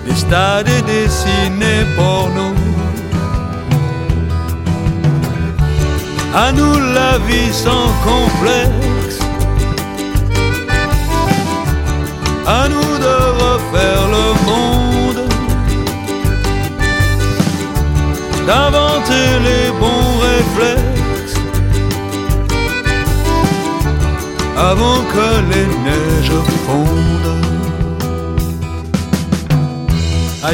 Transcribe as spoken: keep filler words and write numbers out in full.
des stades et des ciné porno. À nous la vie sans complexe, à nous de refaire le monde, d'inventer les bons réflexes avant que les neiges fondent.